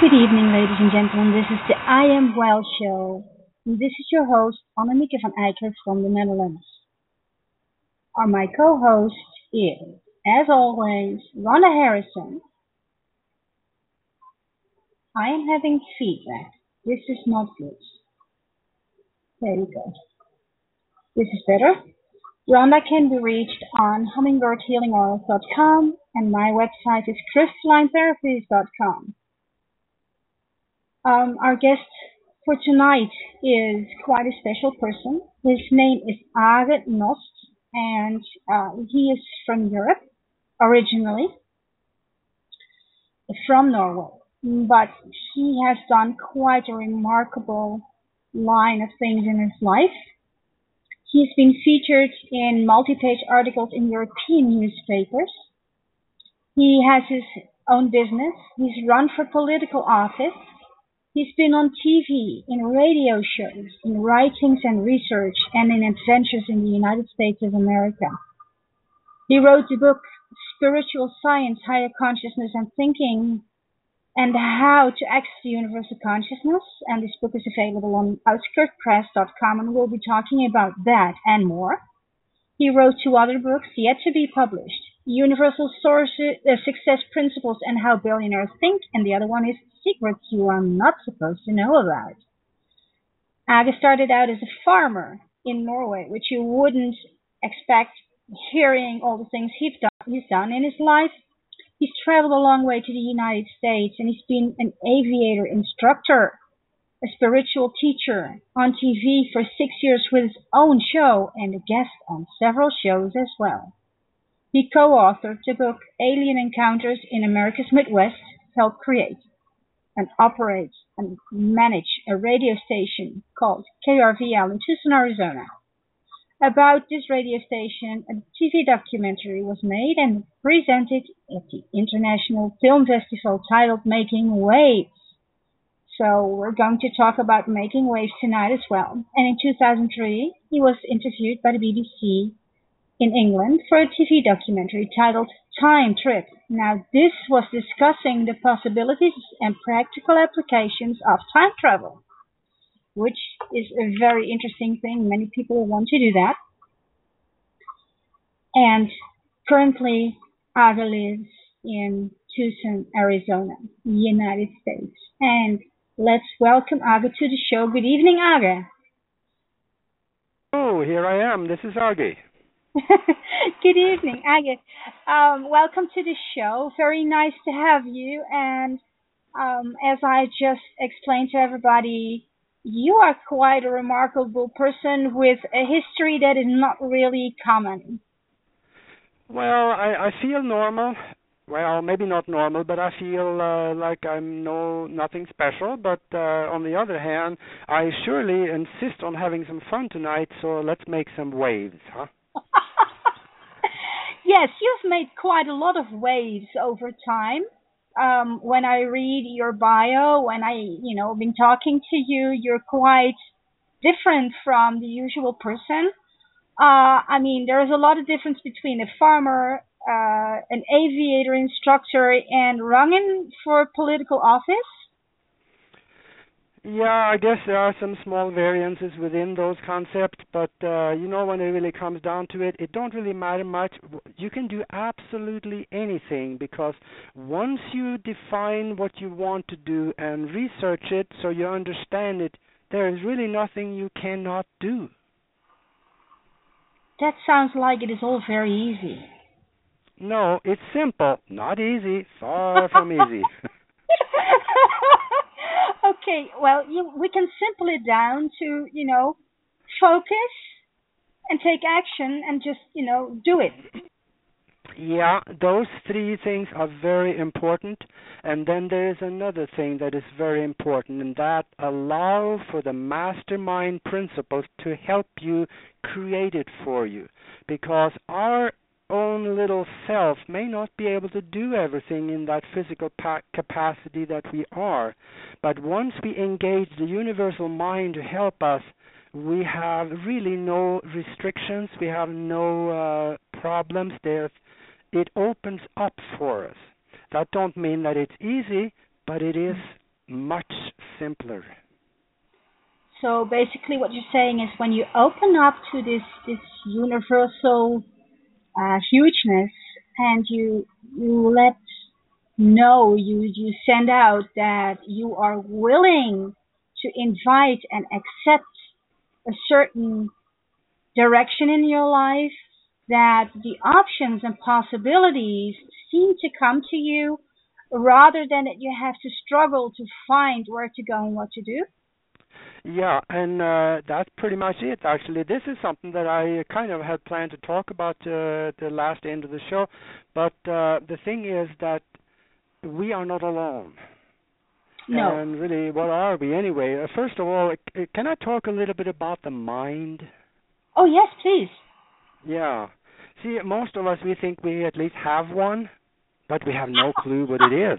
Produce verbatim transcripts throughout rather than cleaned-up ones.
Good evening, ladies and gentlemen. This is the I Am Well show. And this is your host, Annemieke van Eiker from the Netherlands. Our my co-host is, as always, Rhonda Harrison. I am having feedback. This is not good. There we go. This is better. Rhonda can be reached on hummingbird healing oils dot com and my website is crystalline therapies dot com. Um, our guest for tonight is quite a special person. His name is Age Nost, and uh, he is from Europe originally, from Norway. But he has done quite a remarkable line of things in his life. He's been featured in multi-page articles in European newspapers. He has his own business. He's run for political office. He's been on T V, in radio shows, in writings and research, and in adventures in the United States of America. He wrote the book Spiritual Science, Higher Consciousness and Thinking, and How to Access the Universal Consciousness, and this book is available on outskirt press dot com, and we'll be talking about that and more. He wrote two other books yet to be published, Universal Sources, uh, Success Principles and How Billionaires Think, and the other one is Secrets You Are Not Supposed to Know About. Age started out as a farmer in Norway, which you wouldn't expect hearing all the things he's done, he's done in his life. He's traveled a long way to the United States, and he's been an aviator instructor, a spiritual teacher on T V for six years with his own show and a guest on several shows as well. He co-authored the book Alien Encounters in America's Midwest, helped create and operate and manage a radio station called K R V L in Tucson, Arizona. About this radio station, a T V documentary was made and presented at the International Film Festival titled Making Waves. So we're going to talk about Making Waves tonight as well. And in two thousand three, he was interviewed by the B B C in England for a T V documentary titled Time Trip. Now, this was discussing the possibilities and practical applications of time travel, which is a very interesting thing. Many people want to do that. And currently, Age lives in Tucson, Arizona, United States. And let's welcome Age to the show. Good evening, Age. Oh, here I am. This is Age. Good evening, Age. Um, welcome to the show. Very nice to have you. And um, as I just explained to everybody, you are quite a remarkable person with a history that is not really common. Well, I, I feel normal. Well, maybe not normal, but I feel uh, like I'm no nothing special. But uh, on the other hand, I surely insist on having some fun tonight. So let's make some waves, huh? Yes, you've made quite a lot of waves over time. Um, when I read your bio, when I, you know, been talking to you, you're quite different from the usual person. Uh, I mean, there's a lot of difference between a farmer, uh, an aviator instructor, and running for political office. Yeah, I guess there are some small variances within those concepts, but uh, you know, when it really comes down to it, it don't really matter much. You can do absolutely anything because once you define what you want to do and research it so you understand it, there is really nothing you cannot do. That sounds like it is all very easy. No, it's simple, not easy, far from easy. Okay, well, you, we can simple it down to, you know, focus and take action and just, you know, do it. Yeah, those three things are very important. And then there is another thing that is very important, and that allow for the mastermind principles to help you create it for you. Because our own little self may not be able to do everything in that physical pa- capacity that we are. But once we engage the universal mind to help us, we have really no restrictions. We have no uh, problems there. It opens up for us. That don't mean that it's easy, but it is much simpler. So basically, what you're saying is when you open up to this this universal uh, hugeness, and you you let know, you you send out that you are willing to invite and accept a certain direction in your life, that the options and possibilities seem to come to you rather than that you have to struggle to find where to go and what to do. Yeah, and uh, that's pretty much it, actually. This is something that I kind of had planned to talk about uh, the last end of the show, but uh, the thing is that we are not alone. No. And really, what are we anyway? Uh, first of all, c- can I talk a little bit about the mind? Oh, yes, please. Yeah. See, most of us, we think we at least have one, but we have no clue what it is.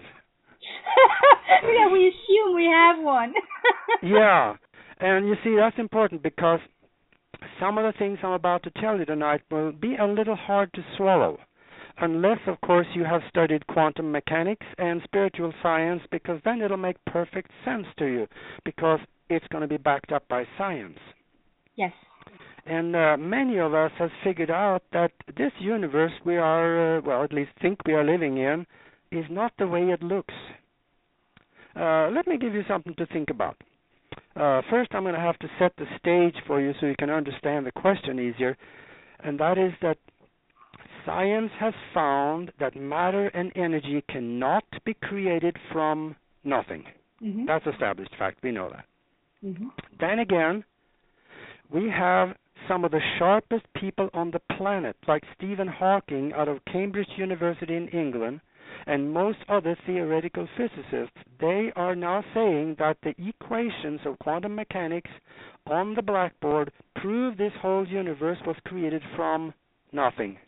Yeah, we assume we have one. Yeah. And you see, that's important because some of the things I'm about to tell you tonight will be a little hard to swallow, unless, of course, you have studied quantum mechanics and spiritual science, because then it'll make perfect sense to you, because it's going to be backed up by science. Yes. And uh, many of us have figured out that this universe we are, uh, well, at least think we are living in, is not the way it looks. Uh, let me give you something to think about. Uh, first, I'm going to have to set the stage for you so you can understand the question easier, and that is that science has found that matter and energy cannot be created from nothing. Mm-hmm. That's established fact. We know that. Mm-hmm. Then again, we have some of the sharpest people on the planet, like Stephen Hawking out of Cambridge University in England, and most other theoretical physicists. They are now saying that the equations of quantum mechanics on the blackboard prove this whole universe was created from nothing.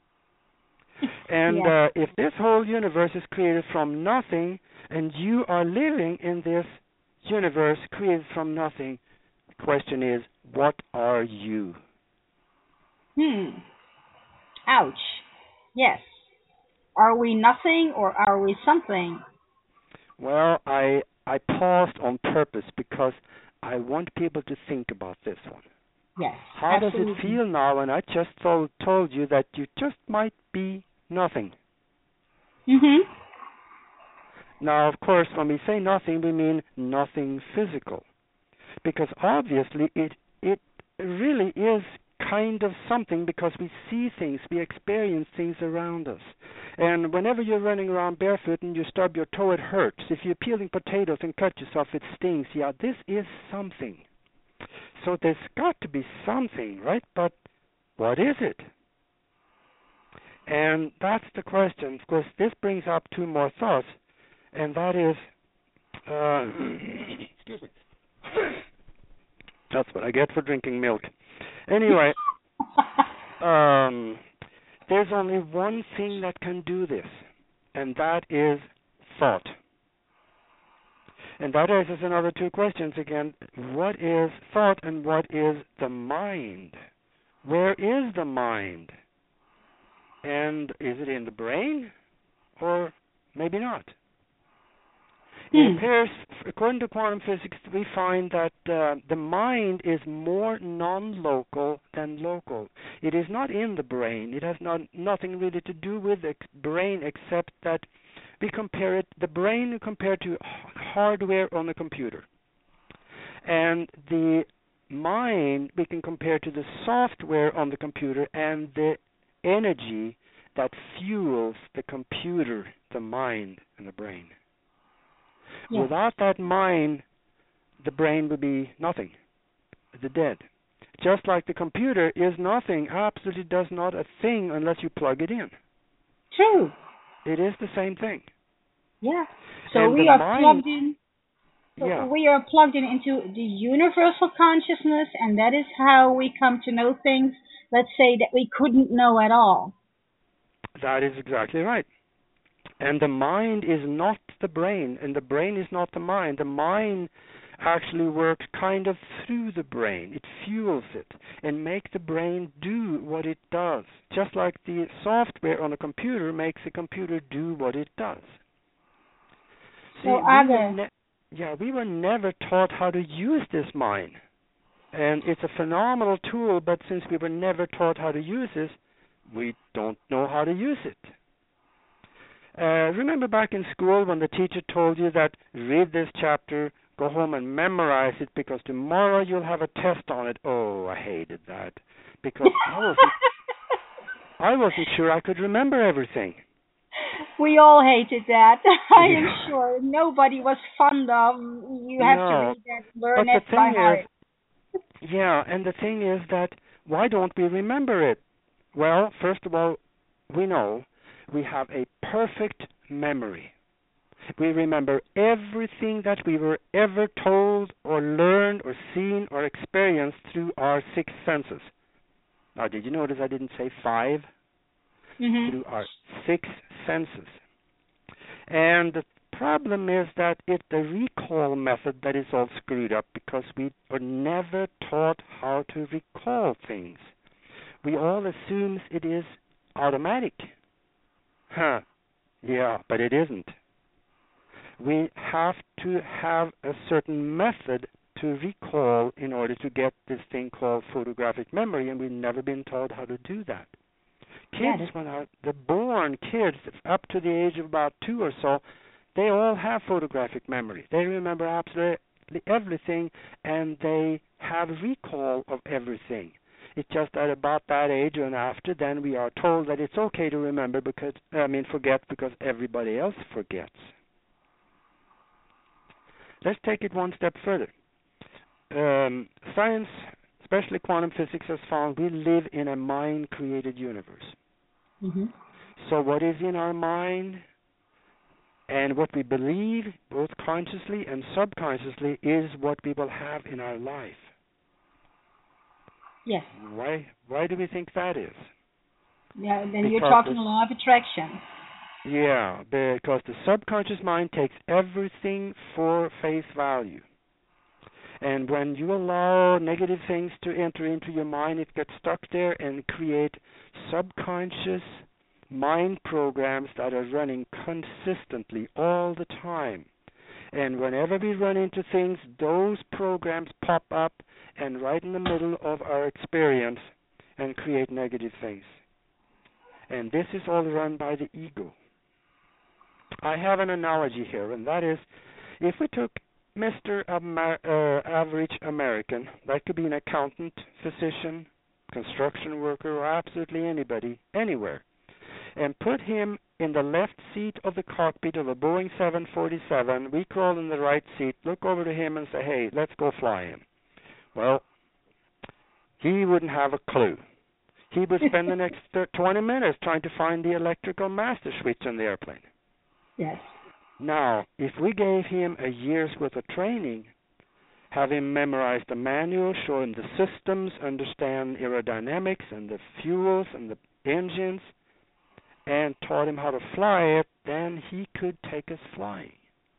And Yeah. uh, if this whole universe is created from nothing, and you are living in this universe created from nothing, the question is, what are you? Hmm. Ouch. Yes. Are we nothing or are we something? Well, I I paused on purpose because I want people to think about this one. Yes. How Absolutely. does it feel now when I just told, told you that you just might be nothing? Mm-hmm. Now, of course, when we say nothing, we mean nothing physical, because obviously it it really is kind of something, because we see things, we experience things around us. And whenever you're running around barefoot and you stub your toe, it hurts. If you're peeling potatoes and cut yourself, it stings. Yeah, this is something. So there's got to be something, right? But what is it? And that's the question. Of course, this brings up two more thoughts, and that is, uh, excuse me. That's what I get for drinking milk. Anyway, um, there's only one thing that can do this, and that is thought. And that raises another two questions again. What is thought and what is the mind? Where is the mind? And is it in the brain? Or maybe not. It Hmm. appears, according to quantum physics, we find that uh, the mind is more non-local than local. It is not in the brain. It has not nothing really to do with the brain, except that we compare it, the brain compared to hardware on a computer. And the mind we can compare to the software on the computer and the energy that fuels the computer, the mind, and the brain. Yes. Without that mind, the brain would be nothing, the dead. Just like the computer is nothing, absolutely does not a thing unless you plug it in. True. It is the same thing. Yeah. So And we the are mind, plugged in. So yeah, we are plugged in into the universal consciousness, and that is how we come to know things, let's say, that we couldn't know at all. that is exactly right. And the mind is not the brain, and the brain is not the mind. The mind actually works kind of through the brain. It fuels it and makes the brain do what it does, just like the software on a computer makes the computer do what it does. See, So we will Aga, ne- yeah, we were never taught how to use this mind. And it's a phenomenal tool, but since we were never taught how to use it, we don't know how to use it. Uh, remember back in school when the teacher told you that read this chapter, go home and memorize it because tomorrow you'll have a test on it. Oh, I hated that because I wasn't, I wasn't sure I could remember everything. We all hated that. I yeah. am sure nobody was fond of. You have no, to read that, learn but it the by thing heart. Is, yeah, and the thing is that why don't we remember it? Well, first of all, we know we have a perfect memory. We remember everything that we were ever told or learned or seen or experienced through our six senses. Now, did you notice I didn't say five? Mm-hmm. Through our six senses. And the problem is that it's the recall method that is all screwed up because we are never taught how to recall things. We all assume it is automatic. Huh. Yeah, but it isn't. We have to have a certain method to recall in order to get this thing called photographic memory, and we've never been taught how to do that. Kids, when they're born, kids up to the age of about two or so, they all have photographic memory. They remember absolutely everything, and they have recall of everything. It's just that about that age and after, then we are told that it's okay to remember because, I mean, forget because everybody else forgets. Let's take it one step further. Um, science, especially quantum physics, has found we live in a mind-created universe. Mm-hmm. So what is in our mind and what we believe, both consciously and subconsciously, is what we will have in our life. Yes. Why? Why do we think that is? Yeah, then because you're talking law of attraction. Yeah, because the subconscious mind takes everything for face value. And when you allow negative things to enter into your mind, it gets stuck there and create subconscious mind programs that are running consistently all the time. And whenever we run into things, those programs pop up and right in the middle of our experience and create negative things. And this is all run by the ego. I have an analogy here, and that is, if we took Mister Amer- uh, average American, that could be an accountant, physician, construction worker, or absolutely anybody, anywhere, and put him in the left seat of the cockpit of a Boeing seven forty-seven, we crawl in the right seat, look over to him and say, hey, let's go flying. Well, he wouldn't have a clue. He would spend the next twenty minutes trying to find the electrical master switch on the airplane. Yes. Now, if we gave him a year's worth of training, have him memorize the manual, show him the systems, understand aerodynamics and the fuels and the engines, and taught him how to fly it, then he could take us flying.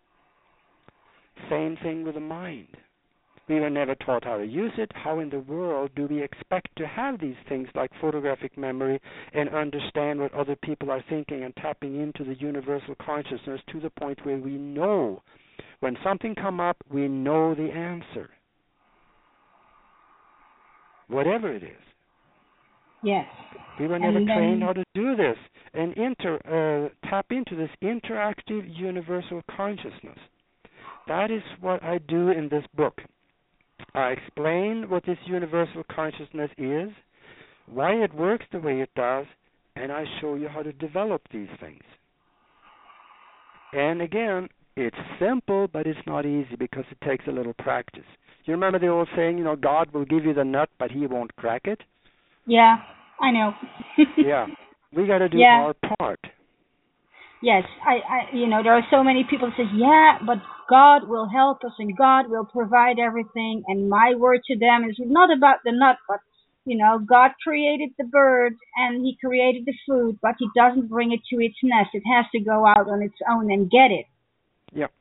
Same thing with the mind. We were never taught how to use it. How in the world do we expect to have these things like photographic memory and understand what other people are thinking and tapping into the universal consciousness to the point where we know when something comes up, we know the answer, whatever it is. Yes. We were never and trained then, how to do this and inter, uh, tap into this interactive universal consciousness. That is what I do in this book. I explain what this universal consciousness is, why it works the way it does, and I show you how to develop these things. And again, it's simple, but it's not easy because it takes a little practice. You remember the old saying, you know, God will give you the nut, but he won't crack it? Yeah, I know. Yeah, we got to do yeah. our part. Yes, I, I, you know, there are so many people who say, yeah, but God will help us and God will provide everything. And my word to them is not about the nut, but, you know, God created the bird and he created the food, but he doesn't bring it to its nest. It has to go out on its own and get it. Yep.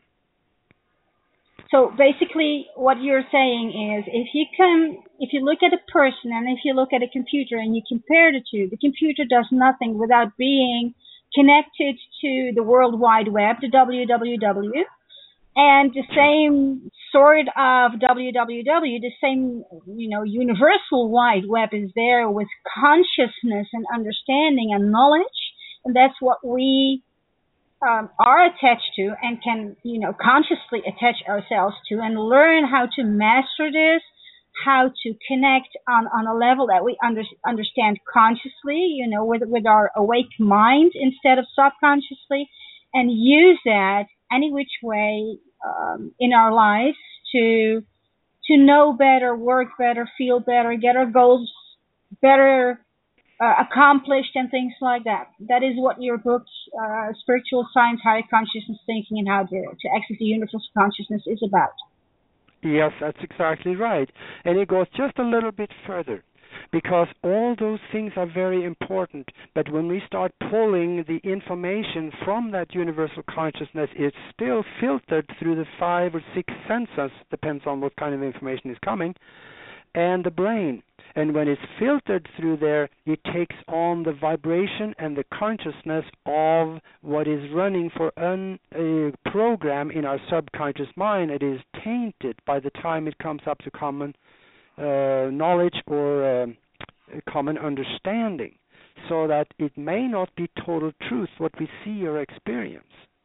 So basically what you're saying is if you can, if you look at a person and if you look at a computer and you compare the two, the computer does nothing without being connected to the World Wide Web, the W W W, And the same sort of W W W, the same, you know, universal wide web is there with consciousness and understanding and knowledge. And that's what we um, are attached to and can, you know, consciously attach ourselves to and learn how to master this, how to connect on, on a level that we under, understand consciously, you know, with, with our awake mind instead of subconsciously, and use that any which way um, in our lives to to know better, work better, feel better, get our goals better uh, accomplished, and things like that. That is what your book, uh, Spiritual Science, Higher Consciousness Thinking, and How to, to Access the Universal Consciousness is about. Yes, that's exactly right. And it goes just a little bit further, because all those things are very important. But when we start pulling the information from that universal consciousness, it's still filtered through the five or six senses, depends on what kind of information is coming, and the brain. And when it's filtered through there, it takes on the vibration and the consciousness of what is running for an, a program in our subconscious mind. It is tainted by the time it comes up to common uh, knowledge or uh, common understanding, so that it may not be total truth what we see or experience.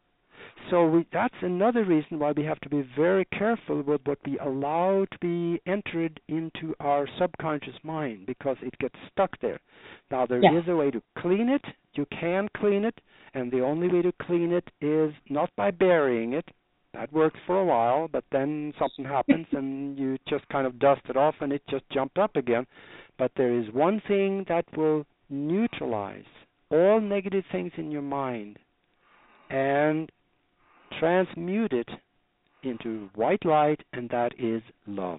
So we, that's another reason why we have to be very careful with what we allow to be entered into our subconscious mind, because it gets stuck there. Now, there Yeah. is a way to clean it. You can clean it, and the only way to clean it is not by burying it. That works for a while, but then something happens and you just kind of dust it off and it just jumped up again. But there is one thing that will neutralize all negative things in your mind and transmute it into white light, and that is love.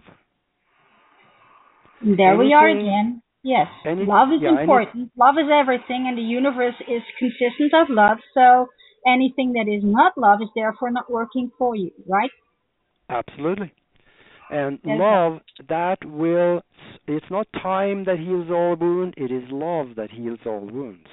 There anything, we are again. Yes, any, love is yeah, important. Any, love is everything, and the universe is consistent of love. So anything that is not love is therefore not working for you, right? Absolutely. And Yes. love, that will, it's not time that heals all wounds, it is love that heals all wounds.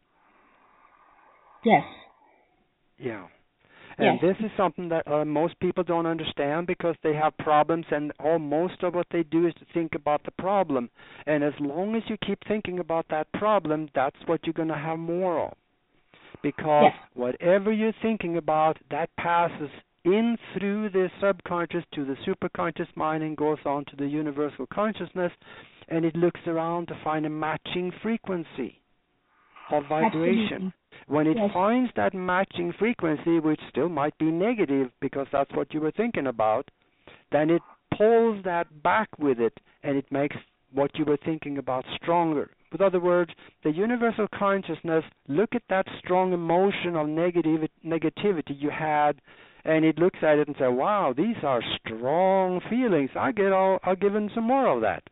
Yes. Yeah. And yes. this is something that uh, most people don't understand, because they have problems, and all most of what they do is to think about the problem. And as long as you keep thinking about that problem, that's what you're going to have more of. Because yes. whatever you're thinking about, that passes in through the subconscious to the superconscious mind and goes on to the universal consciousness, and it looks around to find a matching frequency of vibration. Absolutely. When it yes. finds that matching frequency, which still might be negative because that's what you were thinking about, then it pulls that back with it, and it makes what you were thinking about stronger. With other words, the universal consciousness, look at that strong emotion of negative, negativity you had, and it looks at it and says, wow, these are strong feelings. I get all, I'll give them some more of that.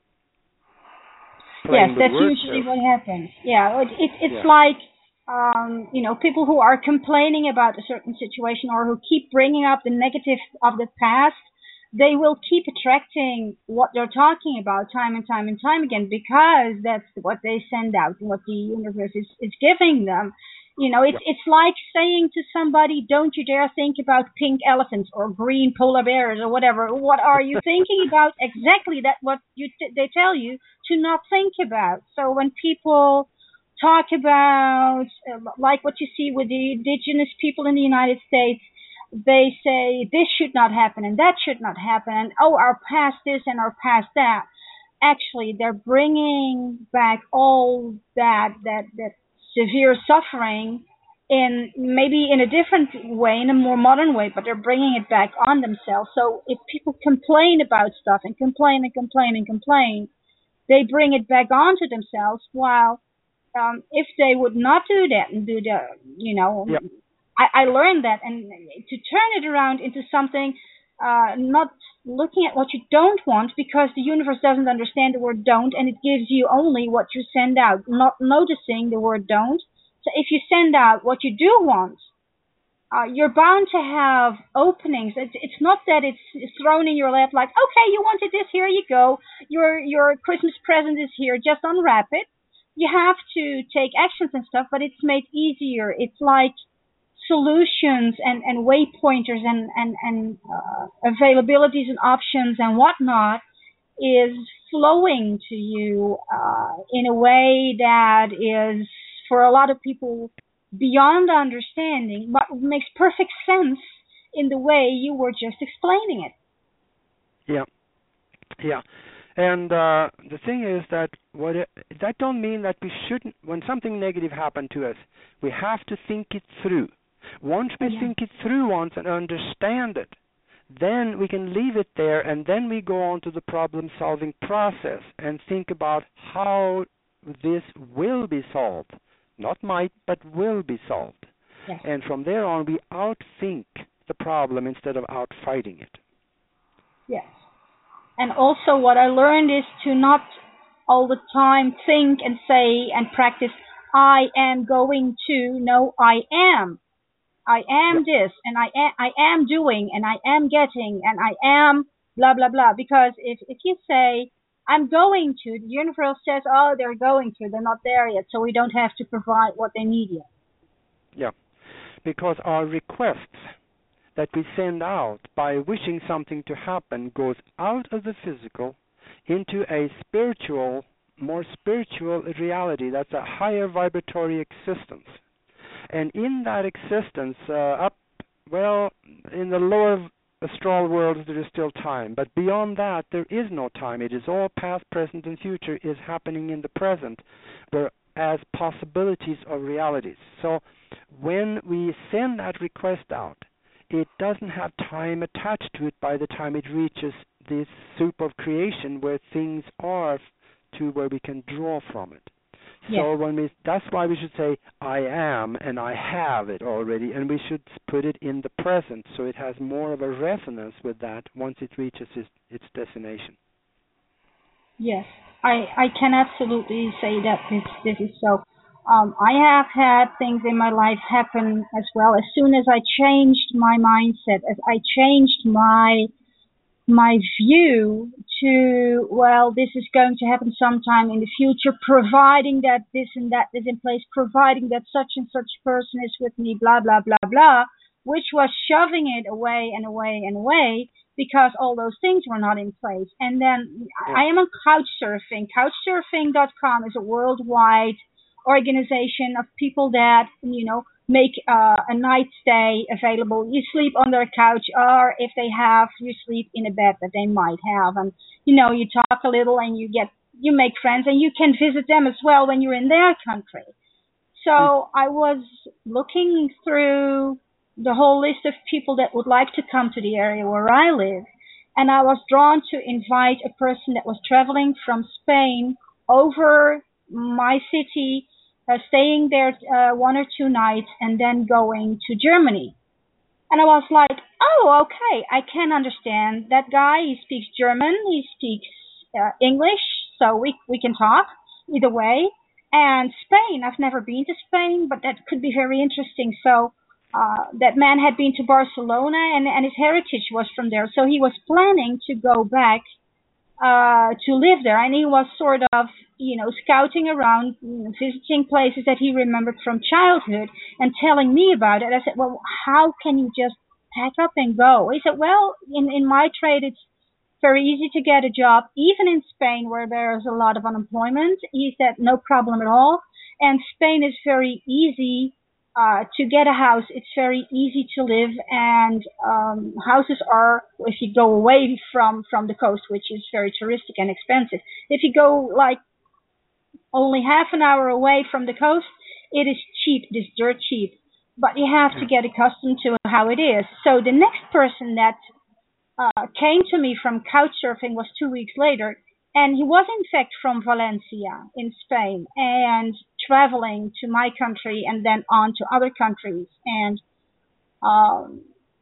Playing yes, that's usually there. What happens. Yeah, it, it, it's yeah. like, um, you know, people who are complaining about a certain situation or who keep bringing up the negative of the past, they will keep attracting what they're talking about time and time and time again, because that's what they send out and what the universe is, is giving them. You know, it's, yeah. it's like saying to somebody, don't you dare think about pink elephants or green polar bears or whatever. What are you thinking about? Exactly that what you t- they tell you to not think about. So when people talk about, uh, like what you see with the indigenous people in the United States, they say this should not happen and that should not happen, and oh, our past this and our past that. Actually, they're bringing back all that that that severe suffering in maybe in a different way, in a more modern way, but they're bringing it back on themselves. So if people complain about stuff and complain and complain and complain, they bring it back onto themselves. While um, if they would not do that and do the, you know, yep. I, I learned that, and to turn it around into something, uh, not looking at what you don't want, because the universe doesn't understand the word don't, and it gives you only what you send out, not noticing the word don't. So if you send out what you do want, uh, you're bound to have openings. It's, it's not that it's thrown in your lap like, okay, you wanted this, here you go. Your, your Christmas present is here, just unwrap it. You have to take actions and stuff, but it's made easier. It's like solutions and, and waypointers and, and, and uh, availabilities and options and whatnot is flowing to you uh, in a way that is, for a lot of people, beyond understanding, but makes perfect sense in the way you were just explaining it. Yeah, yeah. And uh, the thing is that what it, that don't mean that we shouldn't. When something negative happened to us, we have to think it through. Once we Yeah. think it through once and understand it, then we can leave it there, and then we go on to the problem-solving process and think about how this will be solved. Not might, but will be solved. Yes. And from there on, we outthink the problem instead of outfighting it. Yes. And also what I learned is to not all the time think and say and practice, I am going to, no, I am. I am Yeah. this, and I am, I am doing, and I am getting, and I am blah, blah, blah. Because if, if you say, I'm going to, the universe says, oh, they're going to, they're not there yet, so we don't have to provide what they need yet. Yeah. Because our requests that we send out by wishing something to happen goes out of the physical into a spiritual, more spiritual reality. That's a higher vibratory existence. And in that existence, uh, up, well, in the lower astral worlds, there is still time. But beyond that, there is no time. It is all past, present, and future is happening in the present, where as possibilities of realities. So when we send that request out, it doesn't have time attached to it by the time it reaches this soup of creation where things are to where we can draw from it. Yes. So when we, that's why we should say, I am and I have it already, and we should put it in the present so it has more of a resonance with that once it reaches its, its destination. Yes, I, I can absolutely say that this, this is so. Um, I have had things in my life happen as well. As soon as I changed my mindset, as I changed my my view to, well, this is going to happen sometime in the future, providing that this and that is in place, providing that such and such person is with me, blah, blah, blah, blah, which was shoving it away and away and away because all those things were not in place. And then Yeah. I am on Couchsurfing. Couchsurfing dot com is a worldwide organization of people that, you know, make uh, a night stay available. You sleep on their couch, or if they have, you sleep in a bed that they might have. And, you know, you talk a little and you get, you make friends, and you can visit them as well when you're in their country. So mm. I was looking through the whole list of people that would like to come to the area where I live. And I was drawn to invite a person that was traveling from Spain over my city, Uh, staying there uh, one or two nights, and then going to Germany. And I was like, oh, okay, I can understand that guy. He speaks German, he speaks uh, English, so we we can talk either way. And Spain, I've never been to Spain, but that could be very interesting. So uh, that man had been to Barcelona, and, and his heritage was from there. So he was planning to go back uh, to live there, and he was sort of, you know, scouting around, you know, visiting places that he remembered from childhood and telling me about it. I said, well, how can you just pack up and go? He said, well, in, in my trade, it's very easy to get a job, even in Spain where there's a lot of unemployment. He said, no problem at all. And Spain is very easy uh, to get a house. It's very easy to live, and um, houses are, if you go away from, from the coast, which is very touristic and expensive, if you go like only half an hour away from the coast, it is cheap, it is dirt cheap. But you have to get accustomed to how it is. So the next person that uh, came to me from Couchsurfing was two weeks later, and he was in fact from Valencia in Spain and traveling to my country and then on to other countries. And um,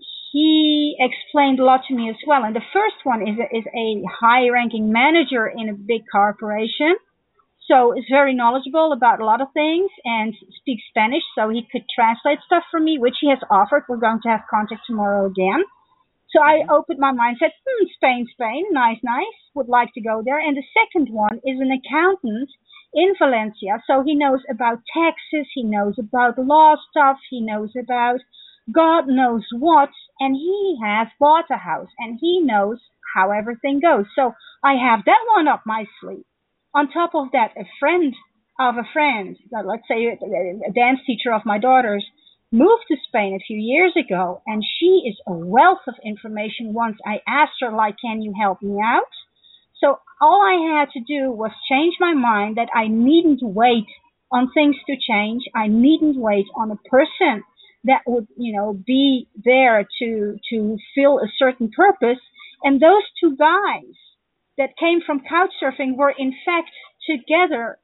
he explained a lot to me as well. And the first one is a, is a high-ranking manager in a big corporation. So is very knowledgeable about a lot of things and speaks Spanish, so he could translate stuff for me, which he has offered. We're going to have contact tomorrow again. So I opened my mind, said, hmm, Spain, Spain, nice, nice, would like to go there. And the second one is an accountant in Valencia. So he knows about taxes, he knows about law stuff, he knows about God knows what, and he has bought a house and he knows how everything goes. So I have that one up my sleeve. On top of that, a friend of a friend, let's say a dance teacher of my daughter's, moved to Spain a few years ago, and she is a wealth of information. Once I asked her, like, can you help me out? So all I had to do was change my mind that I needn't wait on things to change. I needn't wait on a person that would, you know, be there to to fill a certain purpose. And those two guys that came from couchsurfing were in fact together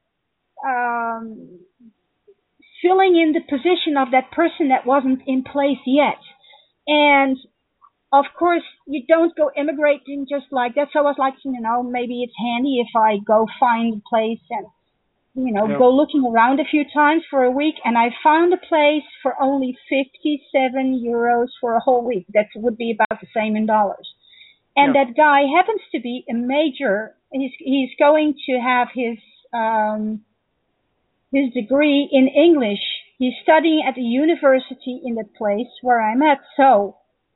um, filling in the position of that person that wasn't in place yet. And of course, you don't go immigrating just like that. So I was like, you know, maybe it's handy if I go find a place and, you know, yep. go looking around a few times for a week. And I found a place for only fifty-seven euros for a whole week. That would be about the same in dollars. And yep. that guy happens to be a major. He's, he's going to have his, um, his degree in English. He's studying at a university in the place where I'm at. So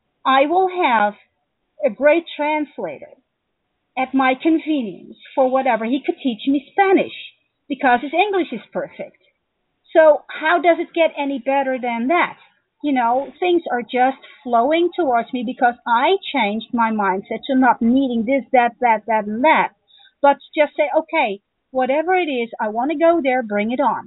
I will have a great translator at my convenience for whatever. He could teach me Spanish because his English is perfect. So how does it get any better than that? You know, things are just flowing towards me because I changed my mindset to not needing this, that, that, that, and that. But just say, okay, whatever it is, I want to go there, bring it on.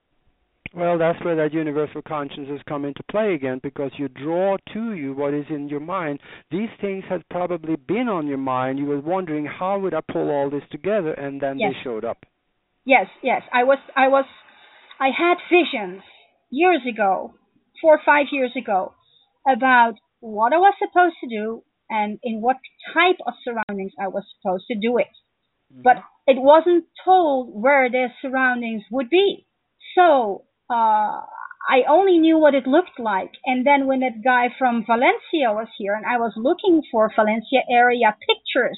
Well, that's where that universal consciousness come into play again, because you draw to you what is in your mind. These things had probably been on your mind. You were wondering, how would I pull all this together? And then yes. they showed up. Yes, yes. I was, I was, I had visions years ago, four or five years ago, about what I was supposed to do and in what type of surroundings I was supposed to do it. Mm-hmm. But it wasn't told where the surroundings would be. So uh, I only knew what it looked like. And then when that guy from Valencia was here and I was looking for Valencia area pictures,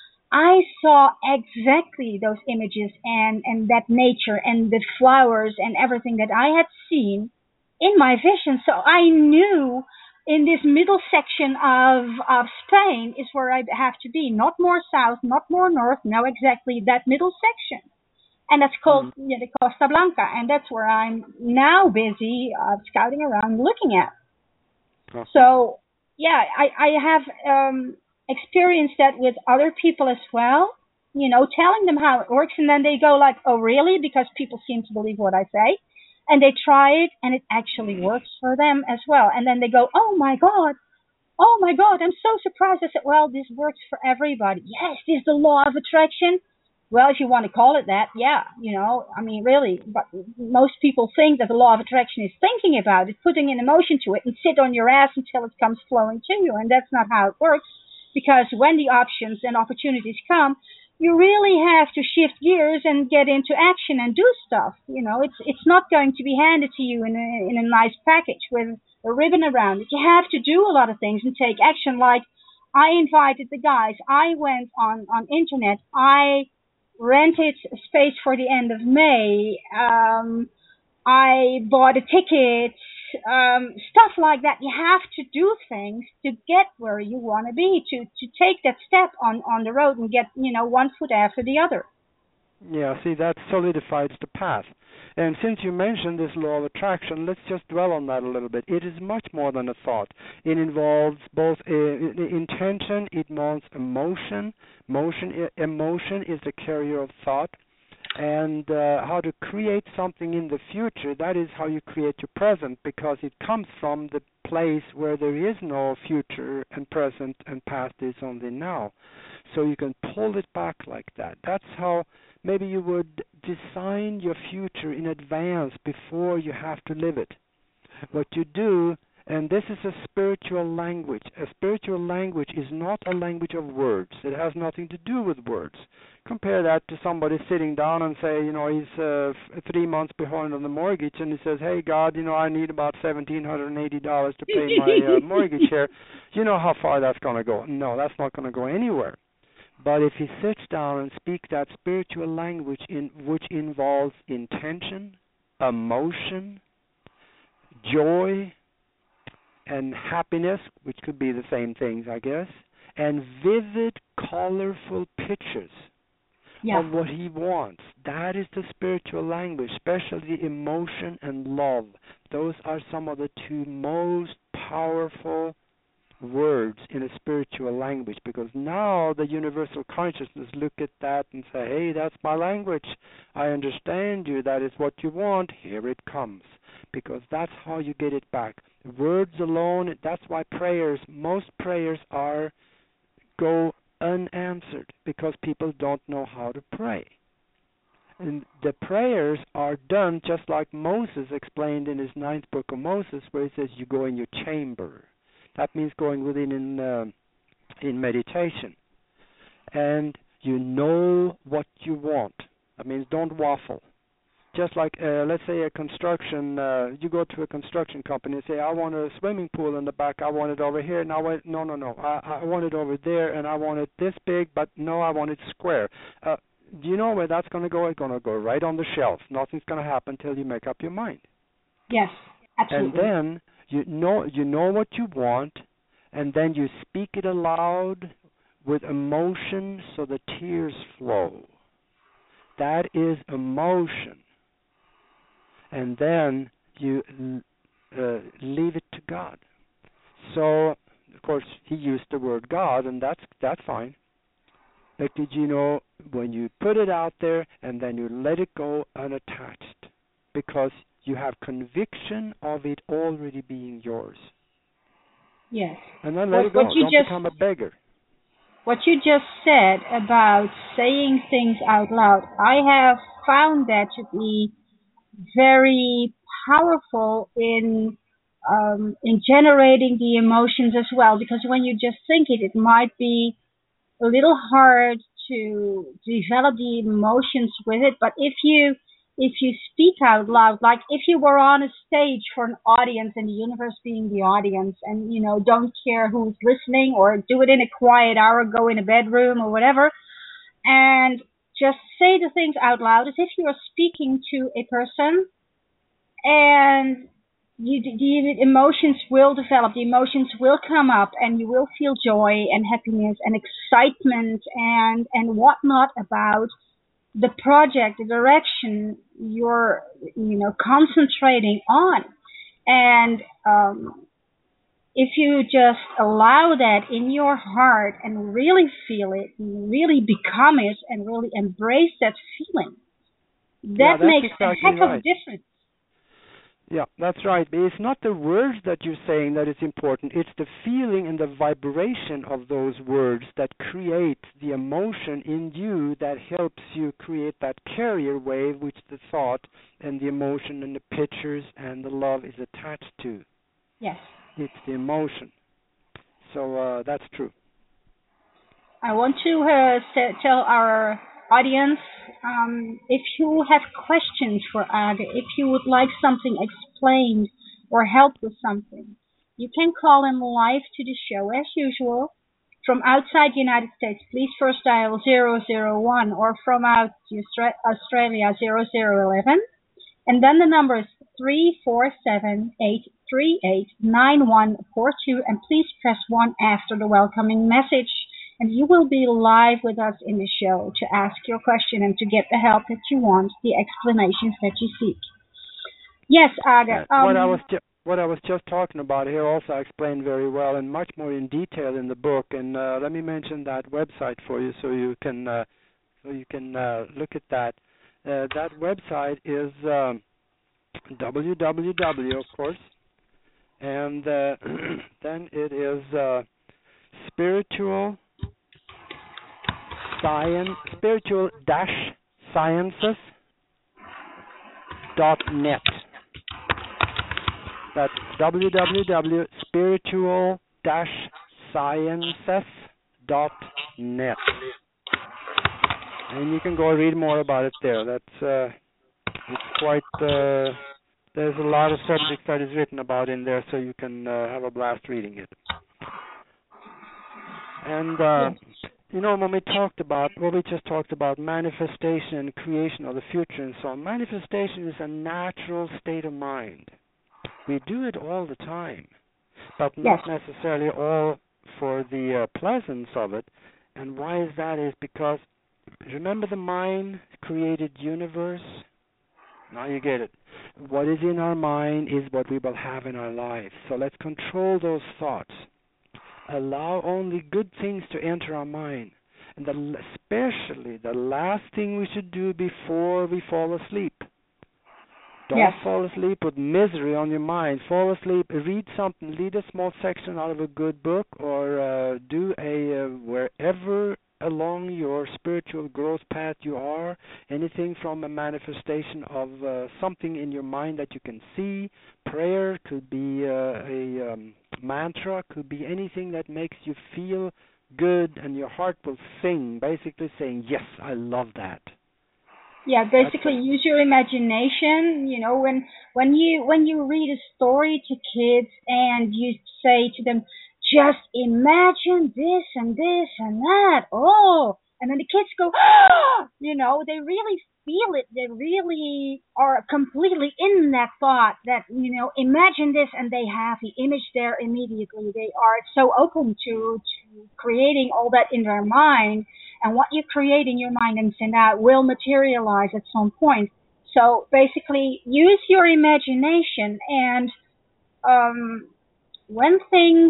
I saw exactly those images and, and that nature and the flowers and everything that I had seen in my vision. So I knew in this middle section of, of Spain is where I have to be. Not more south, not more north, no, exactly that middle section. And that's called mm-hmm. yeah, the Costa Blanca. And that's where I'm now busy uh, scouting around looking at. Uh-huh. So, yeah, I, I have um, experienced that with other people as well, you know, telling them how it works. And then they go like, oh, really? Because people seem to believe what I say. And they try it, and it actually works for them as well. And then they go, oh, my God. Oh, my God, I'm so surprised. I said, well, this works for everybody. Yes, this is the law of attraction. Well, if you want to call it that, yeah, you know, I mean, really. But most people think that the law of attraction is thinking about it, putting an emotion to it, and sit on your ass until it comes flowing to you. And that's not how it works. Because when the options and opportunities come, you really have to shift gears and get into action and do stuff. You know, it's it's not going to be handed to you in a, in a nice package with a ribbon around it. You have to do a lot of things and take action. Like I invited the guys. I went on, on internet. I rented a space for the end of May. Um, I bought a ticket. Um, stuff like that. You have to do things to get where you want to be, to, to take that step on, on the road and get, you know, one foot after the other. Yeah, see, that solidifies the path. And since you mentioned this law of attraction, let's just dwell on that a little bit. It is much more than a thought. It involves both uh, intention, it involves emotion. Motion, emotion is the carrier of thought. And uh, how to create something in the future, that is how you create your present, because it comes from the place where there is no future and present and past, is only now. So you can pull it back like that. That's how maybe you would design your future in advance before you have to live it. What you do, and this is a spiritual language. A spiritual language is not a language of words. It has nothing to do with words. Compare that to somebody sitting down and say, you know, he's uh, f- three months behind on the mortgage, and he says, hey, God, you know, I need about one thousand seven hundred eighty dollars to pay my uh, mortgage here. You know how far that's going to go. No, that's not going to go anywhere. But if he sits down and speaks that spiritual language in which involves intention, emotion, joy, and happiness, which could be the same things, I guess, and vivid, colorful pictures Yeah. of what he wants. That is the spiritual language, especially emotion and love. Those are some of the two most powerful words in a spiritual language, because now the universal consciousness look at that and say, hey, that's my language. I understand you. That is what you want. Here it comes. Because that's how you get it back. Words alone, that's why prayers, most prayers are go unanswered because people don't know how to pray. And the prayers are done just like Moses explained in his ninth book of Moses, where he says you go in your chamber. That means going within in uh, in meditation, and you know what you want. That means don't waffle. Just like uh, let's say a construction, uh, you go to a construction company and say, I want a swimming pool in the back. I want it over here. And I want no, no, no. I, I want it over there, and I want it this big, but no, I want it square. Uh, do you know where that's going to go? It's going to go right on the shelf. Nothing's going to happen until you make up your mind. Yes, absolutely. And then you know you know what you want, and then you speak it aloud with emotion so the tears flow. That is emotion. And then you uh, leave it to God. So, of course, he used the word God, and that's that's fine. But did you know when you put it out there and then you let it go unattached, because you have conviction of it already being yours. Yes. And then let what, it go. What you Don't just, become a beggar. What you just said about saying things out loud, I have found that to be very powerful in um, in generating the emotions as well. Because when you just think it, it might be a little hard to develop the emotions with it. But if you if you speak out loud, like if you were on a stage for an audience and the universe being the audience, and you know don't care who's listening, or do it in a quiet hour, go in a bedroom or whatever, and just say the things out loud as if you are speaking to a person, and you, the emotions will develop, the emotions will come up, and you will feel joy and happiness and excitement and and whatnot about the project, the direction you're, you know, concentrating on. And um, if you just allow that in your heart and really feel it, and really become it, and really embrace that feeling, that yeah, makes exactly a heck right. of a difference. Yeah, that's right. But it's not the words that you're saying that is important. It's the feeling and the vibration of those words that create the emotion in you that helps you create that carrier wave, which the thought and the emotion and the pictures and the love is attached to. Yes. It's the emotion. So uh, that's true. I want to uh, say, tell our audience, um, if you have questions for Age, if you would like something explained or help with something, you can call in live to the show as usual. From outside the United States, please first dial zero zero one, or from out Australia zero zero one one. And then the number is three four seven, eight three eight, nine one four two, and please press one after the welcoming message. And you will be live with us in the show to ask your question and to get the help that you want, the explanations that you seek. Yes, Aga. Um, what I was ju- what I was just talking about here also I explained very well and much more in detail in the book. And uh, let me mention that website for you so you can uh, so you can uh, look at that. Uh, that website is um, w w w, of course, and uh, then it is uh, spiritual. Science, spiritual dash sciences dot net. That's w w w dot spiritual dash sciences dot net. And you can go read more about it there. That's uh, it's quite. Uh, there's a lot of subjects that is written about in there, so you can uh, have a blast reading it. And uh, You know, when we talked about, what we just talked about, manifestation and creation of the future and so on, manifestation is a natural state of mind. We do it all the time, but Yes. not necessarily all for the uh, pleasance of it. And why is that? Is because, remember the mind created universe? Now you get it. What is in our mind is what we will have in our life. So let's control those thoughts. Allow only good things to enter our mind. And the, especially the last thing we should do before we fall asleep. Don't Yes. fall asleep with misery on your mind. Fall asleep, read something, read a small section out of a good book, or uh, do a, uh, wherever along your spiritual growth path you are, anything from a manifestation of uh, something in your mind that you can see. Prayer could be uh, a um, mantra, could be anything that makes you feel good and your heart will sing, basically saying, yes, I love that. Yeah, basically use your imagination. You know, when when you when you read a story to kids and you say to them, just imagine this and this and that. Oh, and then the kids go, ah! You know, they really feel it. They really are completely in that thought. That, you know, imagine this, and they have the image there immediately. They are so open to to creating all that in their mind, and what you create in your mind and send out will materialize at some point. So basically, use your imagination, and um, when things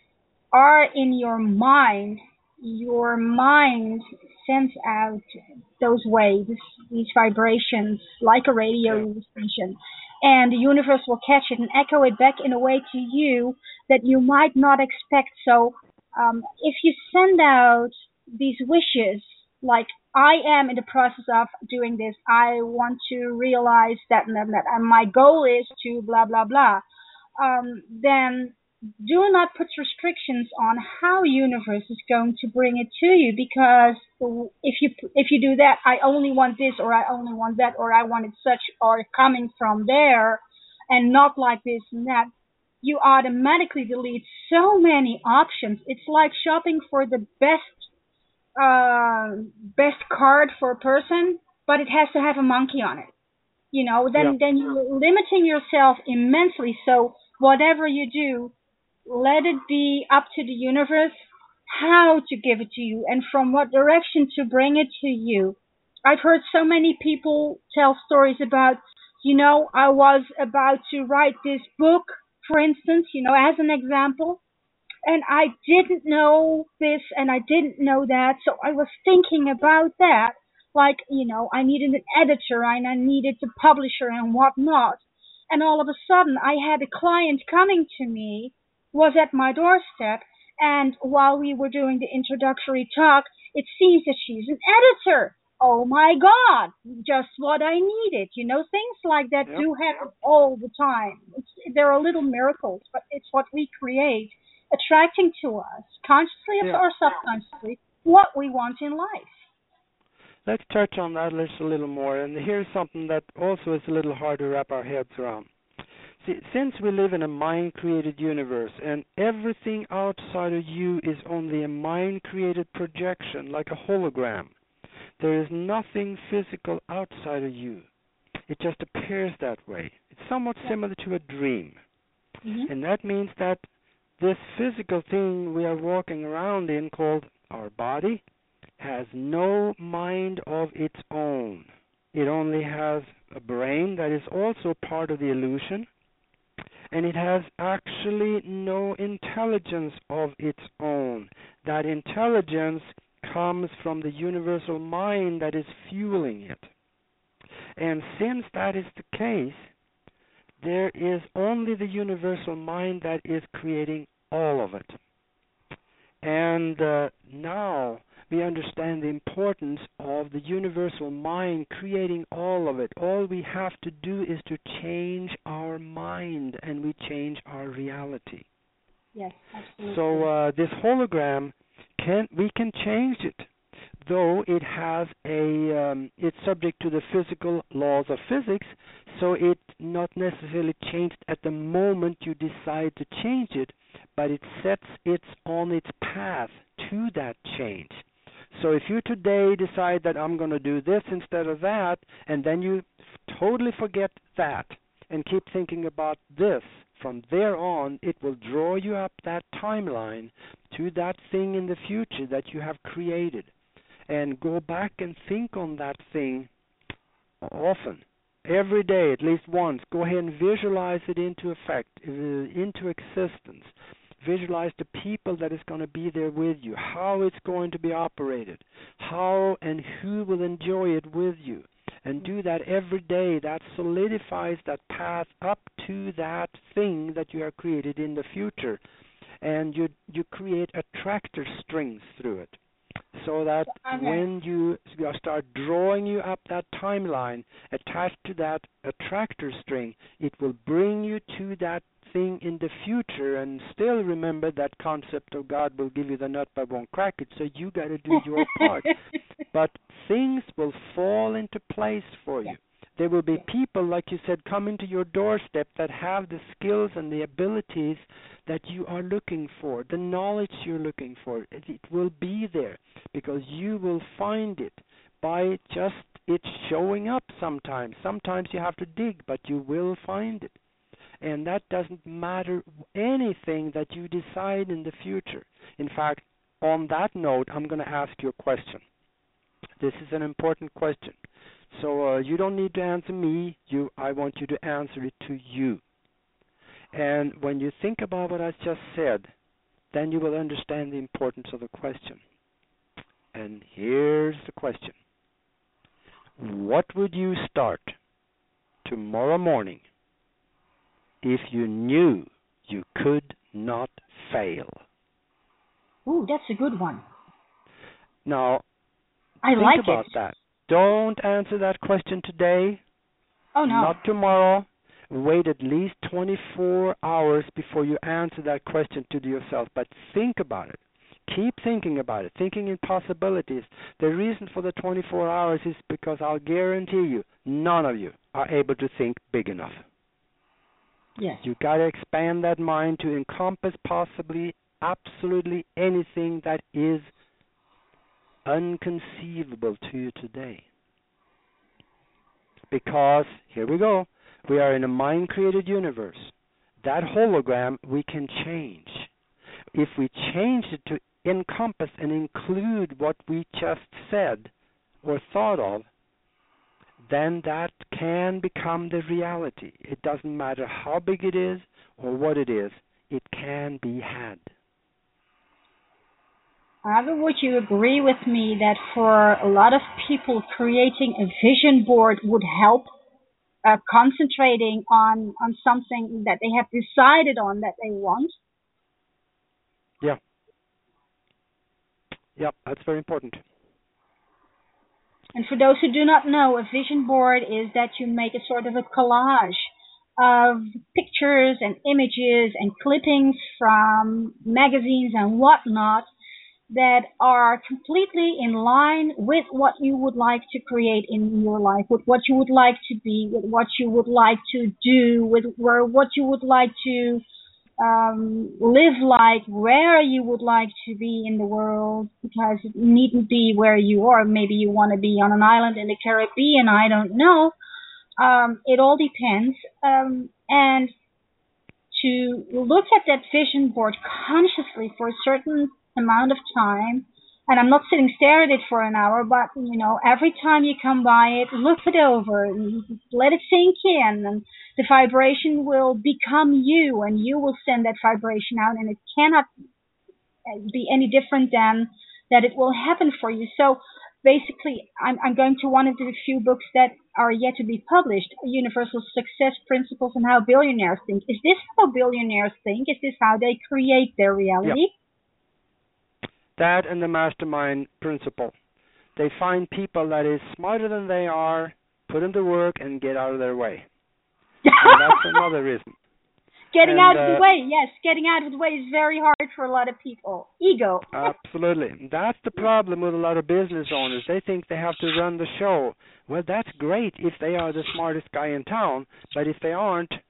are in your mind, your mind sends out those waves, these vibrations, like a radio Okay. station. And the universe will catch it and echo it back in a way to you that you might not expect. So um, if you send out these wishes, like, I am in the process of doing this, I want to realize that and that, and that, and my goal is to blah, blah, blah, um, then do not put restrictions on how universe is going to bring it to you, because if you if you do that, I only want this, or I only want that, or I want it such, or coming from there and not like this and that, you automatically delete so many options. It's like shopping for the best uh best card for a person, but it has to have a monkey on it. You know, Yeah. then then you're limiting yourself immensely. So whatever you do, let it be up to the universe how to give it to you and from what direction to bring it to you. I've heard so many people tell stories about, you know, I was about to write this book, for instance, you know, as an example, and I didn't know this and I didn't know that, so I was thinking about that. Like, you know, I needed an editor and I needed a publisher and whatnot. And all of a sudden, I had a client coming to me, was at my doorstep, and while we were doing the introductory talk, it seems that she's an editor. Oh my God, just what I needed. You know, things like that Yep. do happen all the time. It's, there are little miracles, but it's what we create attracting to us, consciously Yeah. or subconsciously, what we want in life. Let's touch on that just a little more. And here's something that also is a little hard to wrap our heads around. See, since we live in a mind-created universe and everything outside of you is only a mind-created projection, like a hologram, there is nothing physical outside of you. It just appears that way. It's somewhat similar to a dream. Mm-hmm. And that means that this physical thing we are walking around in, called our body, has no mind of its own. It only has a brain that is also part of the illusion, and it has actually no intelligence of its own. That intelligence comes from the universal mind that is fueling it. And since that is the case, there is only the universal mind that is creating all of it. And uh, now we understand the importance of the universal mind creating all of it. All we have to do is to change our mind, and we change our reality. Yes, absolutely. So uh, this hologram, can we can change it, though it has a um, it's subject to the physical laws of physics, so it's not necessarily changed at the moment you decide to change it, but it sets it on its path to that change. So if you today decide that I'm going to do this instead of that, and then you totally forget that and keep thinking about this, from there on, it will draw you up that timeline to that thing in the future that you have created. And go back and think on that thing often. Every day, at least once. Go ahead and visualize it into effect, uh, into existence. Visualize the people that is going to be there with you, how it's going to be operated, how and who will enjoy it with you. And do that every day. That solidifies that path up to that thing that you have created in the future. And you you create attractor strings through it. So that okay. when you start drawing you up that timeline attached to that attractor string, it will bring you to that thing in the future. And still remember that concept of God will give you the nut but won't crack it, so you got to do your part. But things will fall into place for you. There will be people, like you said, coming to your doorstep that have the skills and the abilities that you are looking for, the knowledge you're looking for. It, it will be there because you will find it by just it showing up sometimes. Sometimes you have to dig, but you will find it. And that doesn't matter anything that you decide in the future. In fact, on that note, I'm going to ask you a question. This is an important question. So uh, you don't need to answer me. You, I want you to answer it to you. And when you think about what I just said, then you will understand the importance of the question. And here's the question. What would you start tomorrow morning if you knew you could not fail? Ooh, that's a good one. Now, I think like about it. that. Don't answer that question today. Oh, no. Not tomorrow. Wait at least twenty-four hours before you answer that question to yourself. But think about it. Keep thinking about it, thinking in possibilities. The reason for the twenty-four hours is because I'll guarantee you, none of you are able to think big enough. Yes. You've got to expand that mind to encompass possibly absolutely anything that is unconceivable to you today. Because, here we go, we are in a mind-created universe. That hologram we can change. If we change it to encompass and include what we just said or thought of, then that can become the reality. It doesn't matter how big it is or what it is, it can be had. However, would you agree with me that for a lot of people, creating a vision board would help uh, concentrating on, on something that they have decided on that they want? Yeah. Yeah, that's very important. And for those who do not know, a vision board is that you make a sort of a collage of pictures and images and clippings from magazines and whatnot that are completely in line with what you would like to create in your life, with what you would like to be, with what you would like to do, with where, what you would like to um, live like, where you would like to be in the world, because it needn't be where you are. Maybe you want to be on an island in the Caribbean, I don't know. Um, it all depends. Um, and to look at that vision board consciously for a certain amount of time, and I'm not sitting staring at it for an hour, but you know, every time you come by it, look it over, and let it sink in, and the vibration will become you, and you will send that vibration out, and it cannot be any different than that it will happen for you. So basically, I'm, I'm going to one of the few books that are yet to be published, Universal Success Principles and How Billionaires Think. Is this how billionaires think? Is this how they create their reality? Yep. That and the mastermind principle. They find people that is smarter than they are, put them to work, and get out of their way. And that's another reason. Getting and, out of uh, the way, yes. Getting out of the way is very hard for a lot of people. Ego. Absolutely. That's the problem with a lot of business owners. They think they have to run the show. Well, that's great if they are the smartest guy in town, but if they aren't,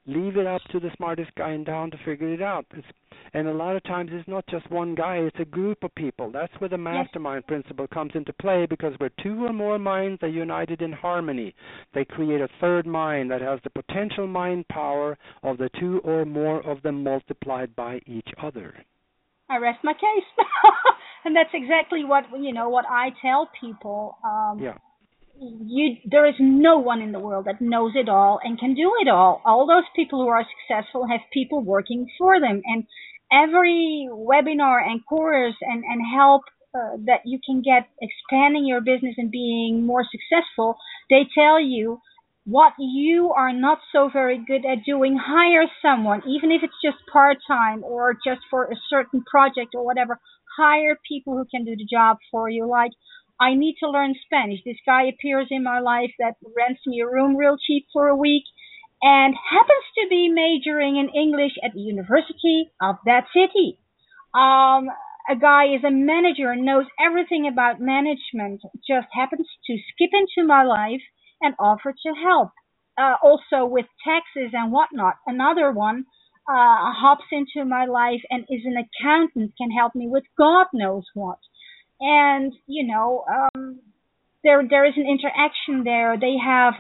Leave it up to the smartest guy in town to figure it out. It's, and a lot of times it's not just one guy, it's a group of people. That's where the Yes. mastermind principle comes into play, because where two or more minds are united in harmony, they create a third mind that has the potential mind power of the two or more of them multiplied by each other. I rest my case. And that's exactly what, you know, what I tell people. Um, Yeah. you, there is no one in the world that knows it all and can do it all. All those people who are successful have people working for them. And every webinar and course and, and help uh, that you can get expanding your business and being more successful, they tell you what you are not so very good at doing. Hire someone, even if it's just part-time or just for a certain project or whatever. Hire people who can do the job for you. Like, I need to learn Spanish. This guy appears in my life that rents me a room real cheap for a week and happens to be majoring in English at the University of that city. Um, a guy is a manager and knows everything about management, just happens to skip into my life and offer to help. Uh, also with taxes and whatnot. Another one uh, hops into my life and is an accountant, can help me with God knows what. And, you know, um, there there is an interaction there. They have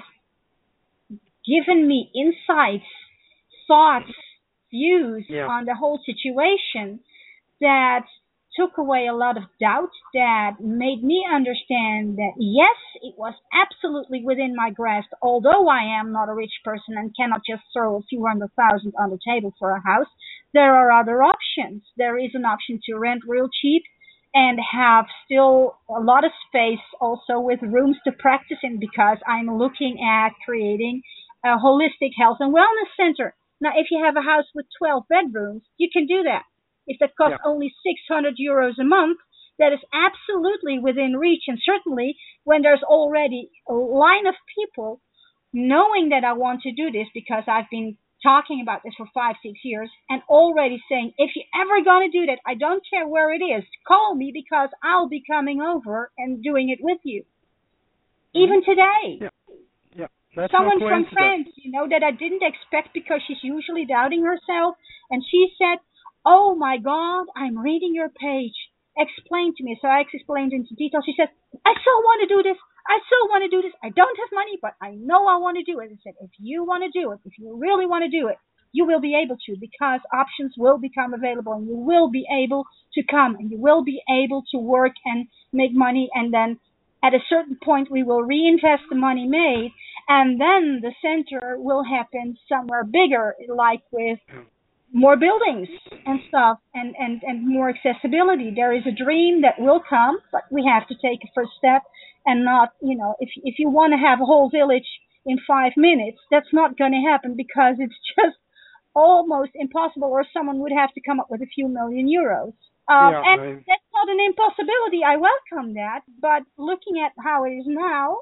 given me insights, thoughts, views Yeah. on the whole situation that took away a lot of doubt, that made me understand that, yes, it was absolutely within my grasp, although I am not a rich person and cannot just throw a few hundred thousand on the table for a house. There are other options. There is an option to rent real cheap and have still a lot of space also with rooms to practice in, because I'm looking at creating a holistic health and wellness center. Now, if you have a house with twelve bedrooms, you can do that. If that costs Yeah. only six hundred euros a month, that is absolutely within reach. And certainly when there's already a line of people knowing that I want to do this, because I've been talking about this for five, six years and already saying, if you're ever going to do that, I don't care where it is, call me, because I'll be coming over and doing it with you. Mm-hmm. Even today. Yeah. Yeah. That's Someone no from coincidence. France, you know, that I didn't expect, because she's usually doubting herself. And she said, oh my God, I'm reading your page. Explain to me. So I explained into detail. She said, I so want to do this. I so want to do this. I don't have money, but I know I want to do it. I said, if you want to do it, if you really want to do it, you will be able to, because options will become available and you will be able to come and you will be able to work and make money. And then at a certain point, we will reinvest the money made, and then the center will happen somewhere bigger, like with more buildings and stuff, and, and, and more accessibility. There is a dream that will come, but we have to take a first step, and not, you know, if if you want to have a whole village in five minutes, that's not going to happen, because it's just almost impossible, or someone would have to come up with a few million euros. Um, Yeah, and right. that's not an impossibility. I welcome that, but looking at how it is now,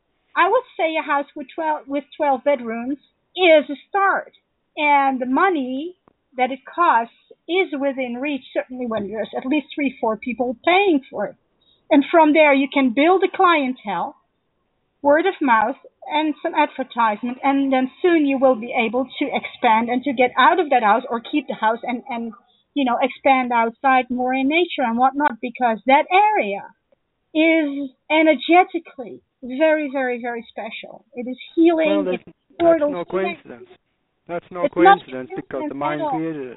I would say a house with twelve with twelve bedrooms is a start, and the money that it costs is within reach, certainly when there's at least three, four people paying for it. And from there, you can build a clientele, word of mouth, and some advertisement, and then soon you will be able to expand and to get out of that house, or keep the house and, and you know, expand outside more in nature and whatnot, because that area is energetically very, very, very special. It is healing. Well, It's that's, that's portals. no coincidence. That's no It's not coincidence, because the coincidence mind at all. created it.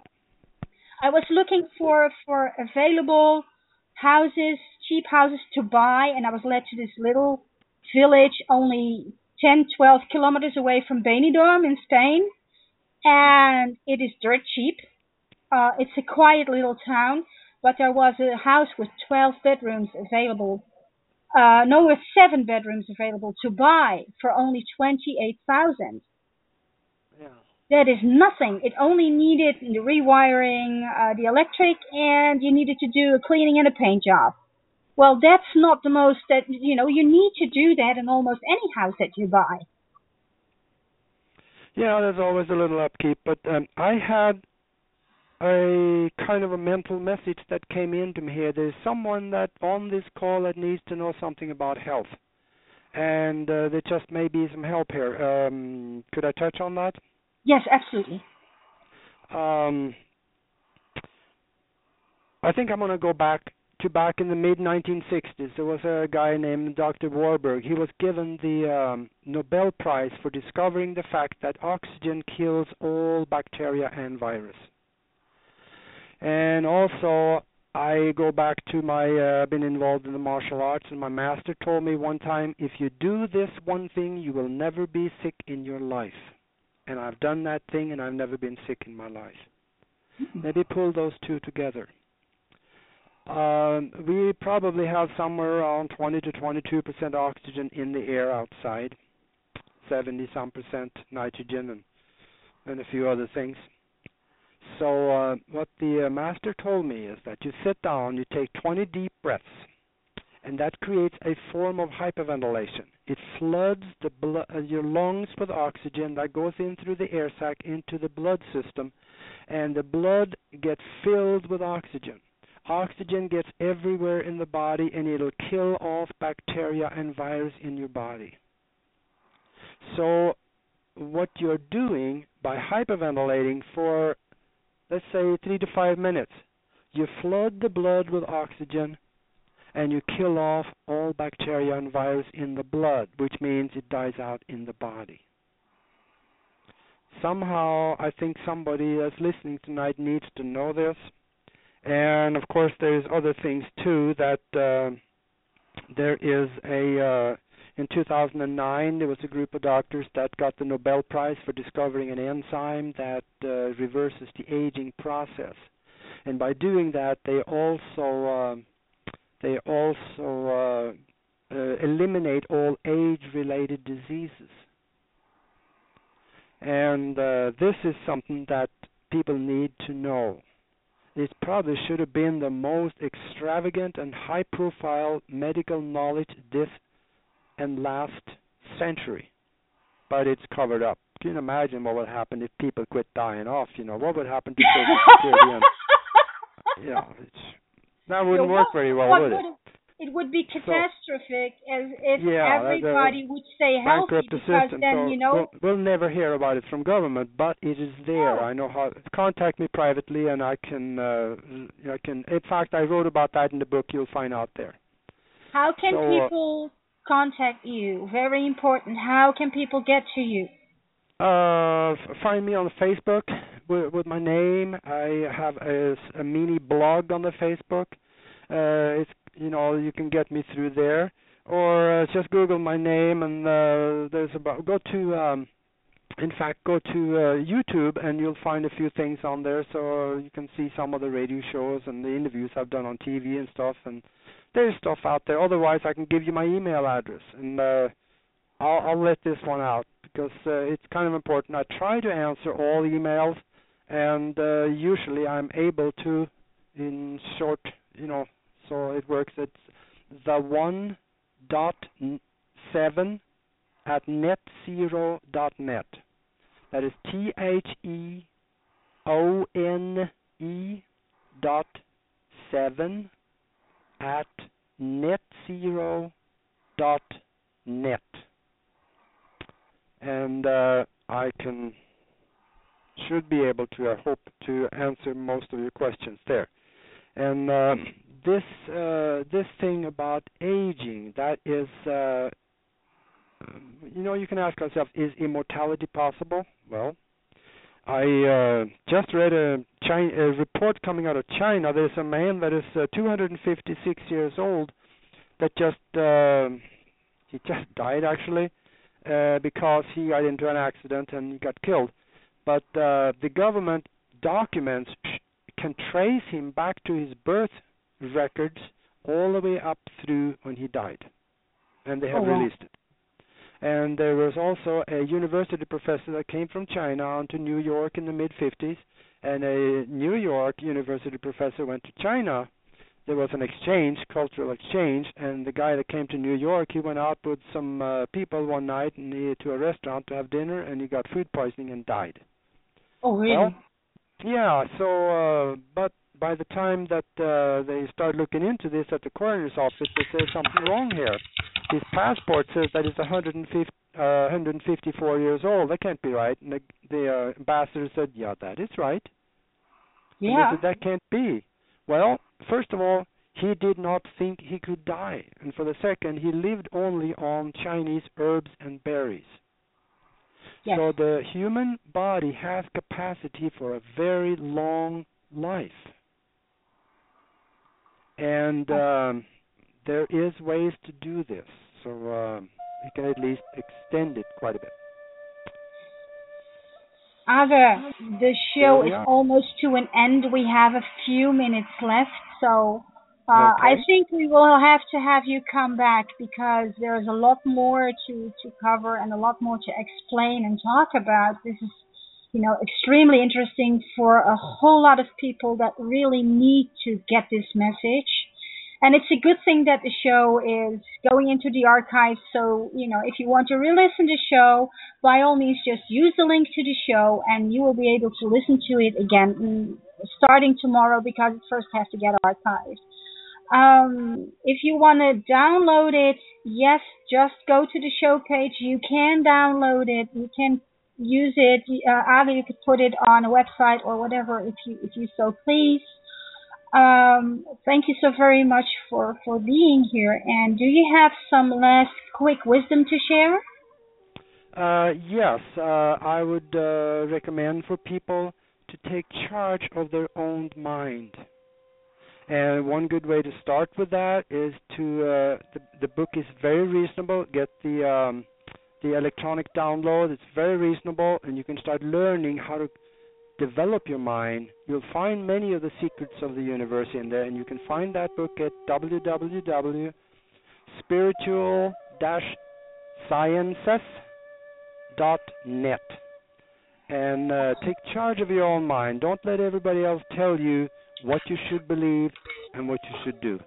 I was looking for for available houses, cheap houses to buy, and I was led to this little village only ten, twelve kilometers away from Benidorm in Spain, and it is dirt cheap. Uh, it's a quiet little town, but there was a house with twelve bedrooms available. Uh, no, with seven bedrooms available to buy for only twenty-eight thousand. Yeah. That is nothing. It only needed the rewiring, uh, the electric, and you needed to do a cleaning and a paint job. Well, that's not the most that, you know, you need to do that in almost any house that you buy. Yeah, there's always a little upkeep, but um, I had a kind of a mental message that came into me here. There's someone that on this call that needs to know something about health, and uh, there just may be some help here. Um, could I touch on that? Yes, absolutely. Um, I think I'm going to go back to back in the mid nineteen sixties. There was a guy named Doctor Warburg. He was given the um, Nobel Prize for discovering the fact that oxygen kills all bacteria and virus. And also, I go back to my, uh, been involved in the martial arts, and my master told me one time, if you do this one thing, you will never be sick in your life. And I've done that thing, and I've never been sick in my life. Maybe pull those two together. Um, we probably have somewhere around twenty to twenty-two percent oxygen in the air outside, seventy some percent nitrogen, and, and a few other things. So uh, what the uh, master told me is that you sit down, you take twenty deep breaths, and that creates a form of hyperventilation. It floods the blo- uh, your lungs with oxygen that goes in through the air sac into the blood system, and the blood gets filled with oxygen. Oxygen gets everywhere in the body, and it'll kill off bacteria and virus in your body. So what you're doing by hyperventilating for, let's say, three to five minutes, you flood the blood with oxygen, and you kill off all bacteria and virus in the blood, which means it dies out in the body. Somehow, I think somebody that's listening tonight needs to know this. And, of course, there's other things, too, that uh, there is a, uh, in two thousand nine, there was a group of doctors that got the Nobel Prize for discovering an enzyme that uh, reverses the aging process. And by doing that, they also, uh, they also uh, uh, eliminate all age-related diseases. And uh, this is something that people need to know. It probably should have been the most extravagant and high-profile medical knowledge this and last century, but it's covered up. Can you imagine what would happen if people quit dying off? You know, what would happen to Social Security? And, you know, it's, that wouldn't Yeah, work what, very well, what would it? would it would be So, catastrophic as if yeah, that- that everybody would stay healthy, bankrupt the because system. then, So you know, we'll, we'll never hear about it from government, but it is there. No. I know how. Contact me privately, and I can. Uh, I can. In fact, I wrote about that in the book. You'll find out there. how can So, uh, people contact you? Very important. How can people get to you? Uh, f- find me on Facebook with, with my name. I have a, s- a mini blog on the Facebook. Uh, it's you know you can get me through there, or uh, just Google my name, and uh, there's about go to um, in fact go to uh, YouTube, and you'll find a few things on there, so you can see some of the radio shows and the interviews I've done on T V and stuff. And there's stuff out there. Otherwise, I can give you my email address, and uh, I'll, I'll let this one out because uh, it's kind of important. I try to answer all emails, and uh, usually I'm able to in short, you know, so it works. It's the one dot seven at net zero dot net. That is T H E O N E dot seven at net zero dot net. And uh, I can should be able to, I hope, to answer most of your questions there. And uh, this uh, this thing about aging, that is, uh, you know, you can ask yourself, is immortality possible? Well, I uh, just read a, China, a report coming out of China. There's a man that is uh, two hundred fifty-six years old that just uh, he just died actually uh, because he got into an accident and he got killed. But uh, the government documents can trace him back to his birth records all the way up through when he died, and they have Oh, wow. released it. And there was also a university professor that came from China on to New York in the mid fifties, and a New York university professor went to China. There was an exchange, cultural exchange, and the guy that came to New York, he went out with some uh, people one night and he, to a restaurant to have dinner, and he got food poisoning and died. Oh, really? Well, yeah, so, uh, but by the time that uh, they start looking into this at the coroner's office, they say something wrong here. His passport says that it's one hundred uh, one hundred fifty-four years old. That can't be right. And the, the uh, ambassador said, yeah, that is right. Yeah. And they said, that can't be. Well, first of all, he did not think he could die. And for the second, he lived only on Chinese herbs and berries. Yes. So the human body has capacity for a very long life. And um, there is ways to do this. So um, we can at least extend it quite a bit. Aga, the show is are. almost to an end. We have a few minutes left, so uh, okay. I think we will have to have you come back because there's a lot more to, to cover and a lot more to explain and talk about. This is, you know, extremely interesting for a whole lot of people that really need to get this message. And it's a good thing that the show is going into the archives. So, you know, if you want to re-listen to the show, by all means, just use the link to the show and you will be able to listen to it again starting tomorrow because it first has to get archived. Um, if you want to download it, yes, just go to the show page. You can download it. You can use it. Uh, either you could put it on a website or whatever if you if you so please. Um, thank you so very much for, for being here. And do you have some last quick wisdom to share? Uh, yes, uh, I would uh, recommend for people to take charge of their own mind. And one good way to start with that is to, uh, the, the book is very reasonable. Get the, um, the electronic download. It's very reasonable, and you can start learning how to develop your mind. You'll find many of the secrets of the universe in there, and you can find that book at w w w dot spiritual dash sciences dot net. And uh, take charge of your own mind. Don't let everybody else tell you what you should believe and what you should do.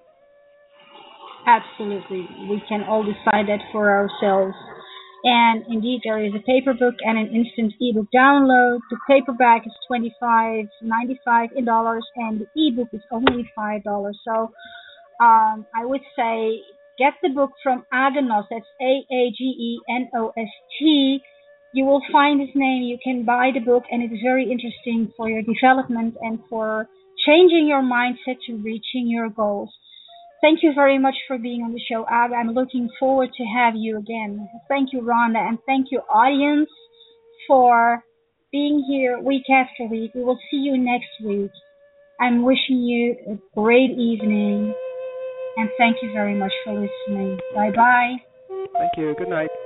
Absolutely. We can all decide that for ourselves. And indeed, there is a paper book and an instant ebook download. The paperback is twenty-five ninety-five in dollars, and the ebook is only five dollars. So um, I would say get the book from Age Nos. That's A A G E N O S T. You will find his name. You can buy the book, and it's very interesting for your development and for changing your mindset to reaching your goals. Thank you very much for being on the show, Aga. I'm looking forward to have you again. Thank you, Rhonda, and thank you, audience, for being here week after week. We will see you next week. I'm wishing you a great evening, and thank you very much for listening. Bye-bye. Thank you. Good night.